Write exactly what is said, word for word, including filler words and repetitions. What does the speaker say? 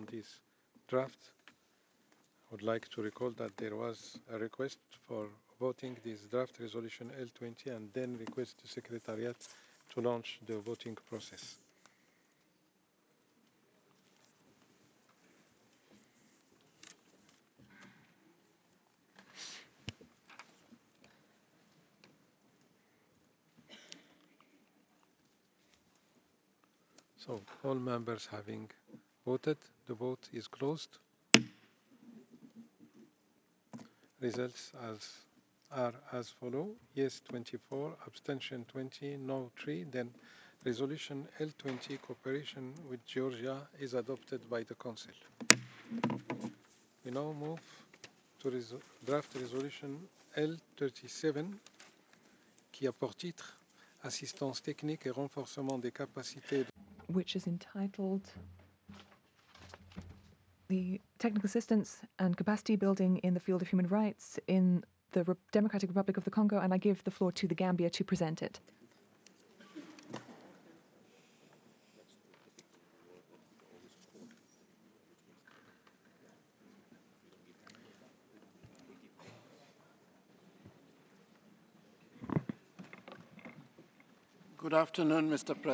this draft. I would like to recall that there was a request for voting this draft resolution L twenty and then request the Secretariat to launch the voting process. So all members having voted, the vote is closed. Results as are as follow: yes twenty-four, abstention twenty, no three. Then resolution L twenty, cooperation with Georgia, is adopted by the Council. We now move to resol draft resolution L thirty-seven, qui a pour titre Assistance technique et renforcement des capacités, which is entitled The Technical Assistance and Capacity Building in the Field of Human Rights in the Re Democratic Republic of the Congo, and I give the floor to the Gambia to present it. Good afternoon, Mister President.